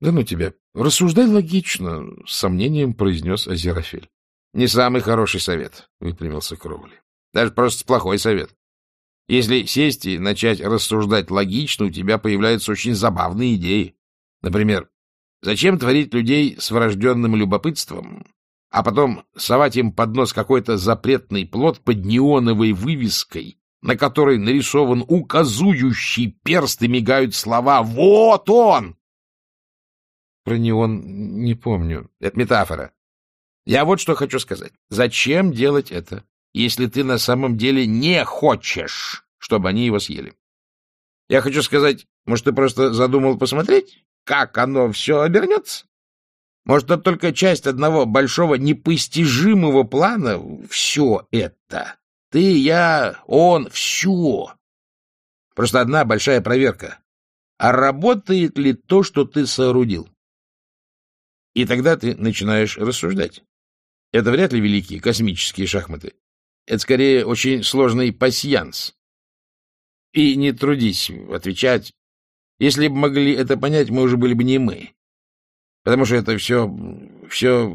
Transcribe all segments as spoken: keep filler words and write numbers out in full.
Да ну тебя, рассуждай логично, — с сомнением произнес Азерафель. — Не самый хороший совет, — выпрямился Кроули. — Даже просто плохой совет. Если сесть и начать рассуждать логично, у тебя появляются очень забавные идеи. Например, зачем творить людей с врожденным любопытством, а потом совать им под нос какой-то запретный плод под неоновой вывеской, на которой нарисован указующий перст и мигают слова «Вот он!» Про неон не помню. Это метафора. Я вот что хочу сказать. Зачем делать это, если ты на самом деле не хочешь, чтобы они его съели? Я хочу сказать, может, ты просто задумал посмотреть, как оно все обернется? Может, это только часть одного большого непостижимого плана? Все это. Ты, я, он, все. Просто одна большая проверка. А работает ли то, что ты соорудил? И тогда ты начинаешь рассуждать. Это вряд ли великие космические шахматы. Это скорее очень сложный пасьянс. И не трудись отвечать. Если бы могли это понять, мы уже были бы не мы. Потому что это все... все...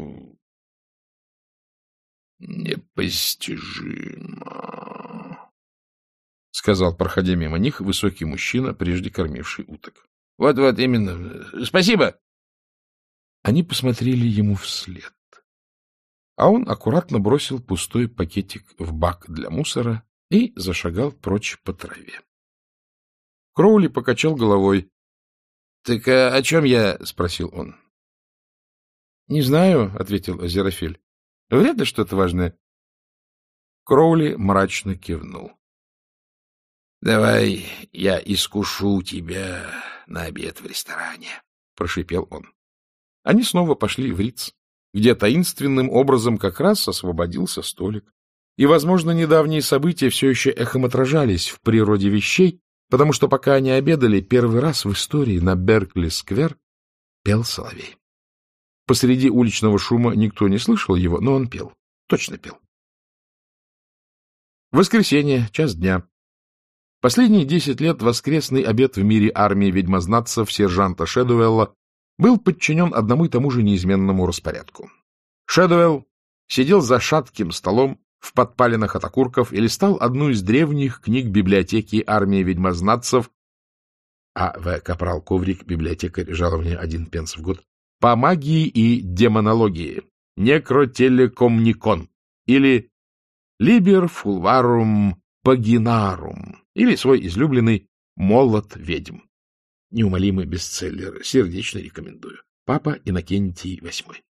непостижимо, — сказал, проходя мимо них, высокий мужчина, прежде кормивший уток. Вот, вот, именно. Спасибо. Они посмотрели ему вслед. А он аккуратно бросил пустой пакетик в бак для мусора и зашагал прочь по траве. Кроули покачал головой. — Так а о чем я? — спросил он. — Не знаю, — ответил Азерафель. — Вряд ли что-то важное. Кроули мрачно кивнул. — Давай я искушу тебя на обед в ресторане, — прошипел он. Они снова пошли в Риц, где таинственным образом как раз освободился столик. И, возможно, недавние события все еще эхом отражались в природе вещей, потому что, пока они обедали, первый раз в истории на Беркли-сквер пел соловей. Посреди уличного шума никто не слышал его, но он пел, точно пел. Воскресенье, час дня. Последние десять лет воскресный обед в мире армии ведьмознатцев сержанта Шэдуэлла был подчинен одному и тому же неизменному распорядку. Шэдуэлл сидел за шатким столом в подпалинах от окурков и листал одну из древних книг библиотеки армии ведьмознатцев, а В. Капрал Коврик, библиотекарь, жалование один пенс в год, по магии и демонологии, некротелекомникон, или либер фулварум пагинарум, или свой излюбленный молот ведьм. Неумолимый бестселлер, сердечно рекомендую. Папа Иннокентий восьмой.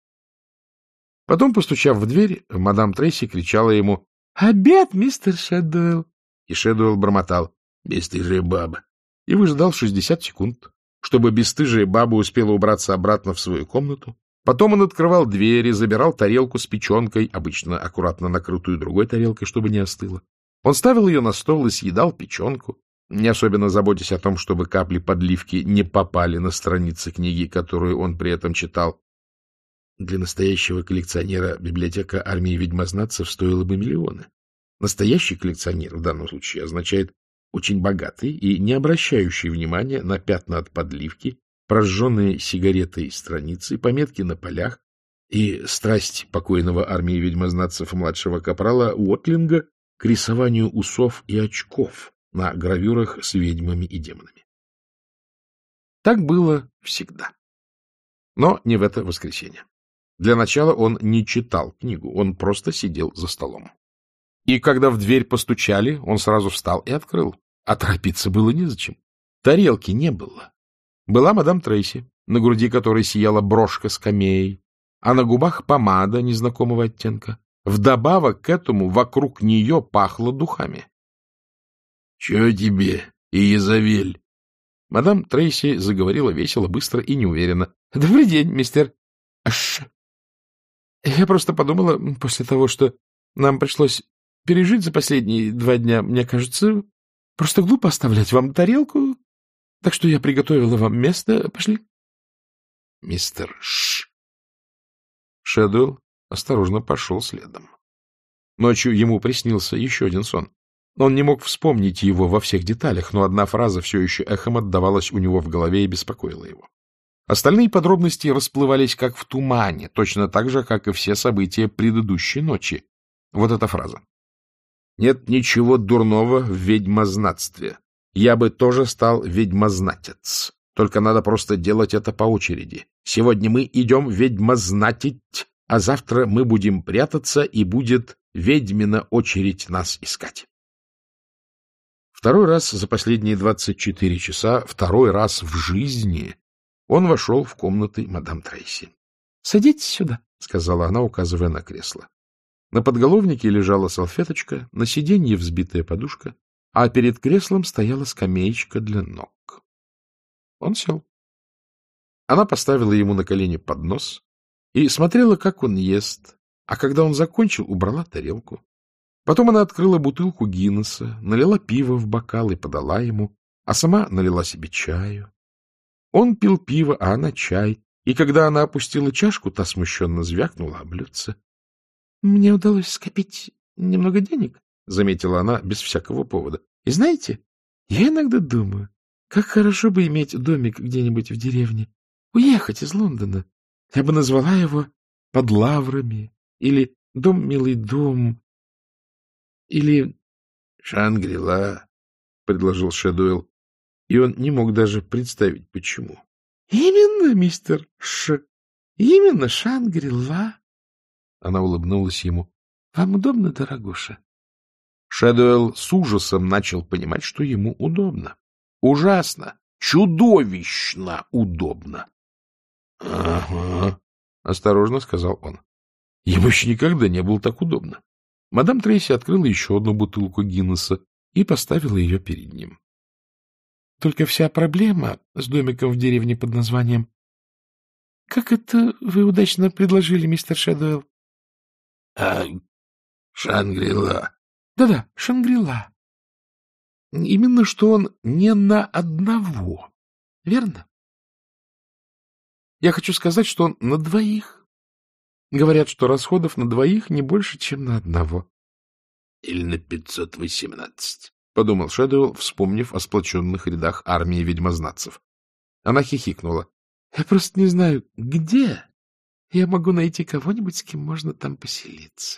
Потом, постучав в дверь, мадам Трейси кричала ему: «Обед, мистер Шэдуэлл!» И Шэдуэлл бормотал: «Бесстыжая баба!» И выждал шестьдесят секунд, чтобы бесстыжая баба успела убраться обратно в свою комнату. Потом он открывал двери, забирал тарелку с печенкой, обычно аккуратно накрытую другой тарелкой, чтобы не остыла. Он ставил ее на стол и съедал печенку, не особенно заботясь о том, чтобы капли подливки не попали на страницы книги, которую он при этом читал. Для настоящего коллекционера библиотека армии ведьмознатцев стоила бы миллионы. Настоящий коллекционер в данном случае означает очень богатый и не обращающий внимания на пятна от подливки, прожженные сигаретой страницы, пометки на полях и страсть покойного армии ведьмознатцев младшего капрала Уотлинга к рисованию усов и очков на гравюрах с ведьмами и демонами. Так было всегда. Но не в это воскресенье. Для начала он не читал книгу, он просто сидел за столом. И когда в дверь постучали, он сразу встал и открыл. А торопиться было незачем. Тарелки не было. Была мадам Трейси, на груди которой сияла брошка с камеей, а на губах помада незнакомого оттенка. Вдобавок к этому вокруг нее пахло духами. — Чего тебе, Иезавель? Мадам Трейси заговорила весело, быстро и неуверенно. — Добрый день, мистер Ш. Я просто подумала, после того, что нам пришлось пережить за последние два дня, мне кажется, просто глупо оставлять вам тарелку, так что я приготовила вам место. Пошли. — Мистер Ш. Шэдуэлл осторожно пошел следом. Ночью ему приснился еще один сон. Он не мог вспомнить его во всех деталях, но одна фраза все еще эхом отдавалась у него в голове и беспокоила его. Остальные подробности расплывались как в тумане, точно так же, как и все события предыдущей ночи. Вот эта фраза. «Нет ничего дурного в ведьмознатстве. Я бы тоже стал ведьмознатец. Только надо просто делать это по очереди. Сегодня мы идем ведьмознатить, а завтра мы будем прятаться, и будет ведьмина очередь нас искать». Второй раз за последние двадцать четыре часа, второй раз в жизни он вошел в комнаты мадам Трейси. — Садитесь сюда, — сказала она, указывая на кресло. На подголовнике лежала салфеточка, на сиденье взбитая подушка, а перед креслом стояла скамеечка для ног. Он сел. Она поставила ему на колени поднос и смотрела, как он ест, а когда он закончил, убрала тарелку. Потом она открыла бутылку Гиннесса, налила пиво в бокал и подала ему, а сама налила себе чаю. Он пил пиво, а она чай, и когда она опустила чашку, та смущенно звякнула о блюдце. — Мне удалось скопить немного денег, — заметила она без всякого повода. — И знаете, я иногда думаю, как хорошо бы иметь домик где-нибудь в деревне, уехать из Лондона. Я бы назвала его «Под лаврами» или «Дом, милый дом», или «Шангри-Ла», — предложил Шэдуэлл, и он не мог даже представить, почему. — Именно, мистер Ш. Именно Шангри-Ла. Она улыбнулась ему. — Вам удобно, дорогуша? Шэдуэлл с ужасом начал понимать, что ему удобно. Ужасно, чудовищно удобно. — Ага, — осторожно сказал он. Ему еще никогда не было так удобно. Мадам Трейси открыла еще одну бутылку Гиннесса и поставила ее перед ним. — Только вся проблема с домиком в деревне под названием... — Как это вы удачно предложили, мистер Шэдуэлл? — А, Шангри-Ла. Да — Да-да, Шангри-Ла. Именно что он не на одного, верно? Я хочу сказать, что он на двоих. Говорят, что расходов на двоих не больше, чем на одного. — Или на пятьсот восемнадцать. — подумал Шэдуэлл, вспомнив о сплоченных рядах армии ведьмознатцев. Она хихикнула. — Я просто не знаю, где я могу найти кого-нибудь, с кем можно там поселиться.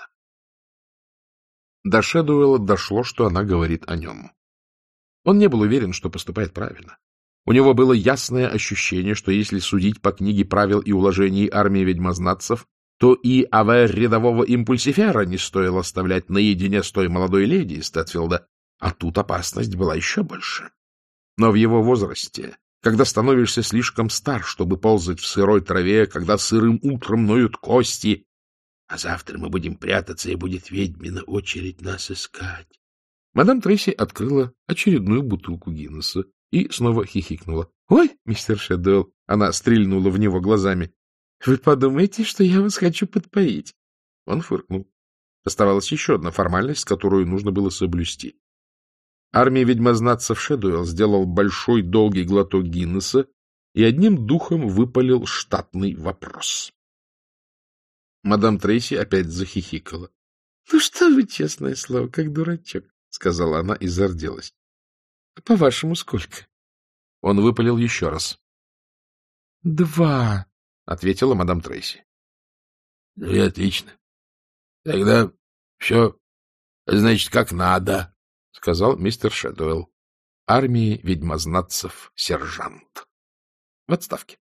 До Шэдуэлла дошло, что она говорит о нем. Он не был уверен, что поступает правильно. У него было ясное ощущение, что если судить по книге правил и уложений армии ведьмознатцев, то и авер рядового импульсифера не стоило оставлять наедине с той молодой леди из Стэтфилда, а тут опасность была еще больше. Но в его возрасте, когда становишься слишком стар, чтобы ползать в сырой траве, когда сырым утром ноют кости, а завтра мы будем прятаться, и будет ведьмина очередь нас искать. Мадам Трейси открыла очередную бутылку Гиннесса и снова хихикнула. — Ой, мистер Шэдуэлл! — она стрельнула в него глазами. — Вы подумаете, что я вас хочу подпоить? Он фыркнул. Оставалась еще одна формальность, которую нужно было соблюсти. Армия ведьмознатцев Шэдуэлл сделал большой долгий глоток Гиннесса и одним духом выпалил штатный вопрос. Мадам Трейси опять захихикала. — Ну что вы, честное слово, как дурачок, — сказала она и зарделась. — По-вашему, сколько? Он выпалил еще раз. — Два, — ответила мадам Трейси. — Ну и отлично. Тогда все, значит, как надо, — сказал мистер Шэдуэлл, армии ведьмознатцев сержант. В отставке.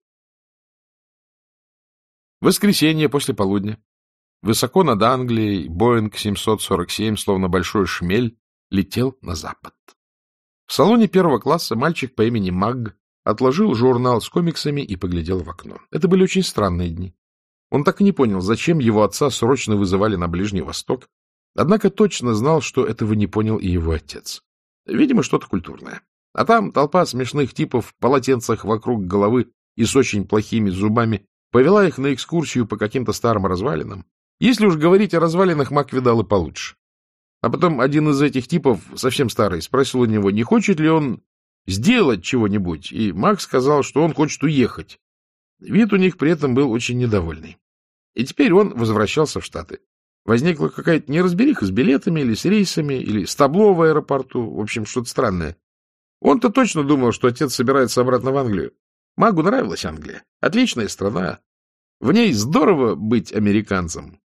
Воскресенье после полудня. Высоко над Англией Боинг семьсот сорок семь, словно большой шмель, летел на запад. В салоне первого класса мальчик по имени Магг отложил журнал с комиксами и поглядел в окно. Это были очень странные дни. Он так и не понял, зачем его отца срочно вызывали на Ближний Восток, однако точно знал, что этого не понял и его отец. Видимо, что-то культурное. А там толпа смешных типов в полотенцах вокруг головы и с очень плохими зубами повела их на экскурсию по каким-то старым развалинам. Если уж говорить о развалинах, Мак видал и получше. А потом один из этих типов, совсем старый, спросил у него, не хочет ли он сделать чего-нибудь, и Мак сказал, что он хочет уехать. Вид у них при этом был очень недовольный. И теперь он возвращался в Штаты. Возникла какая-то неразбериха с билетами или с рейсами, или с табло в аэропорту, в общем, что-то странное. Он-то точно думал, что отец собирается обратно в Англию. Магу нравилась Англия. Отличная страна. В ней здорово быть американцем.